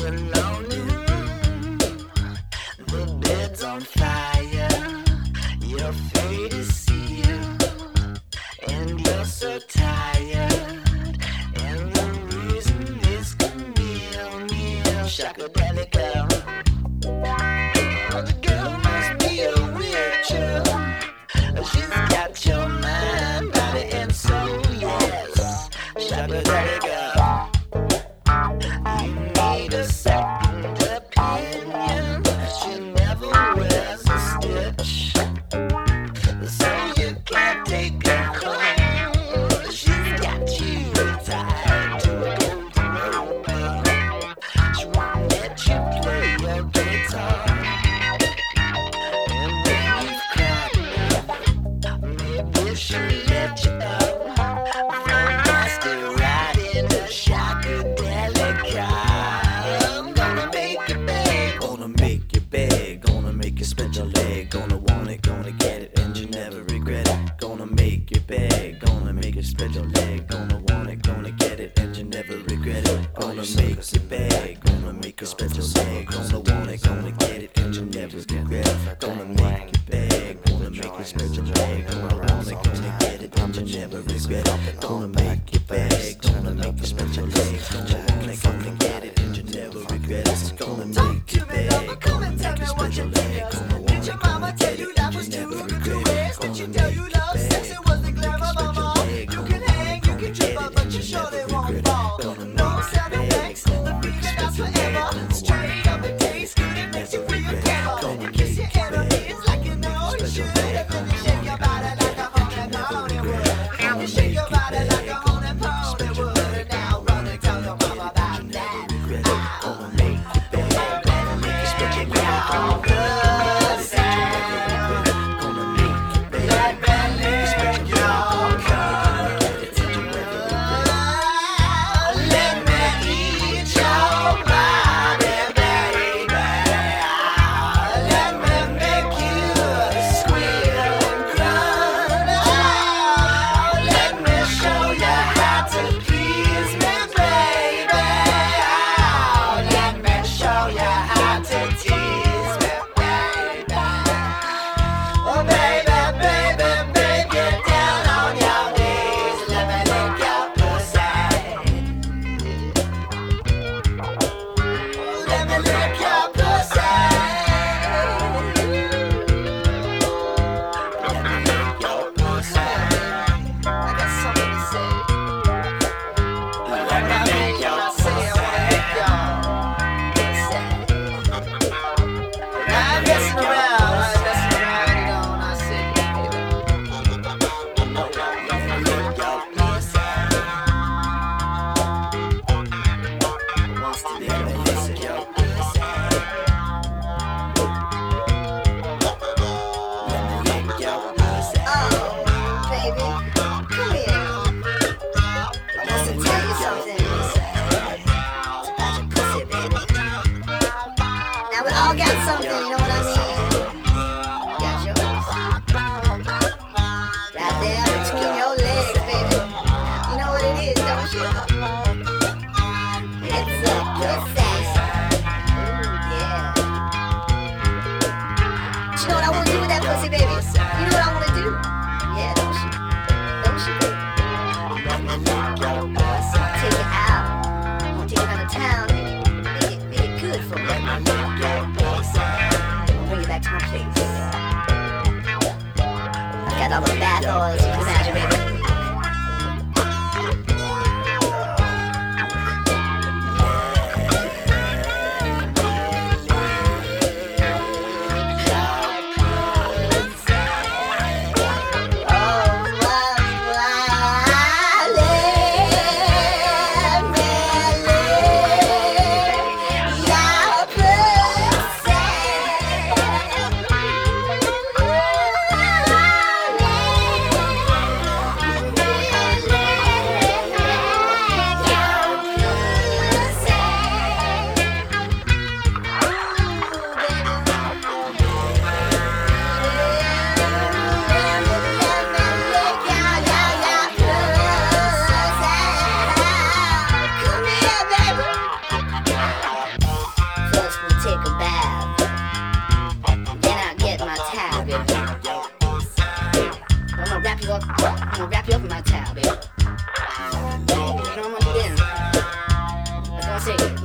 alone in room. The bed's on fire. You're afraid to see you, and you're so tired. And the reason is Camille, Shakadelica. The girl must be a witcher. She's got your mind, body, and soul, yes. Shakadelica. You need a second opinion. She never wears a stitch, so you can't take her home. She's got you tied to a golden rope. She won't let you play your guitar. And when you've cried enough, maybe she'll let you up. From nasty riding a Shakadelica. I'm gonna make you beg, gonna make you beg, gonna make you spread your leg, gonna want it, gonna get it, and you never regret it. Gonna make you beg, gonna make you spread your leg, gonna want it, gonna get it, and you never regret it. Gonna make you beg, gonna make you spread your leg, gonna want it, gonna get it, and you never regret it. Gonna make you beg, gonna make you spread your leg, gonna want it, gonna get it, and you never regret it. Gonna make you beg, gonna make you spread your leg, gonna want it, gonna get it, and you never regret it. Gonna make you beg, gonna make you spread your leg, gonna want it, gonna get it, and you never regret it. Gonna make you beg, gonna make you spread your leg, gonna want it, gonna get it, and you never regret it. Gonna make you beg, gonna make you spread your leg, gonna want it, gonna get it, and you never regret it. Gonna make you beg, gonna make you spread your leg, gonna want it, gonna get it, and you never regret it. Gonna make you beg, gonna make you spread your leg, gonna want it, gonna get it, and you never regret it. Gonna make you beg, gonna make you spread your leg, gonna want it, gonna get it, and you never regret it. Gonna make you beg, gonna make you spread your leg, gonna want it, gonna get it, and you never regret it. Let me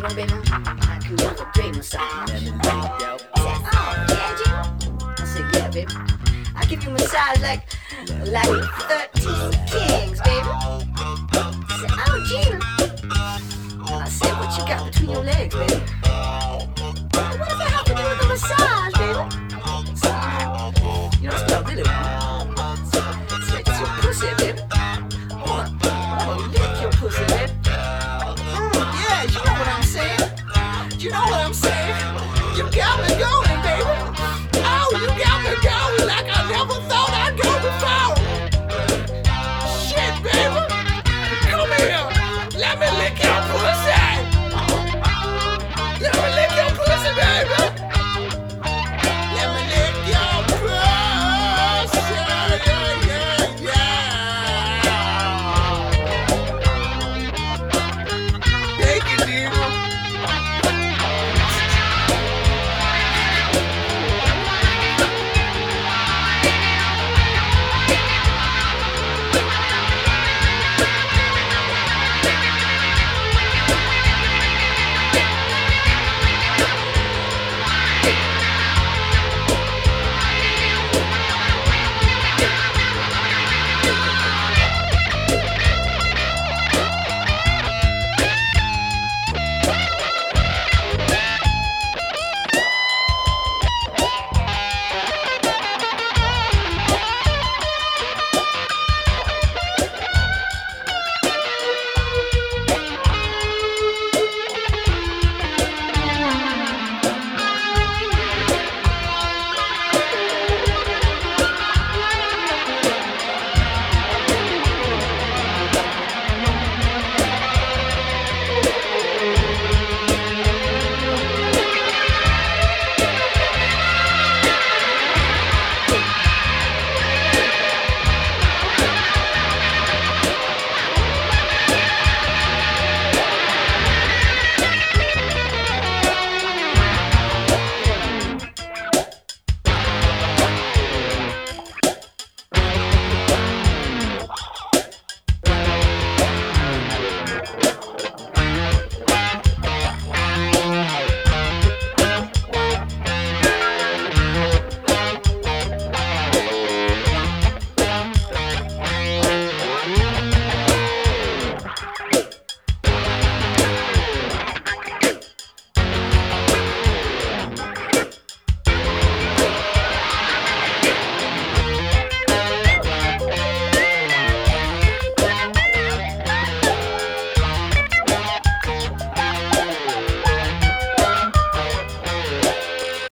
know, baby, I can give a great massage. I said, oh, yeah, Gina? I said, yeah, baby. I give you a massage like 13 kings, baby. I said, oh, Gina. I said, what you got between your legs, baby?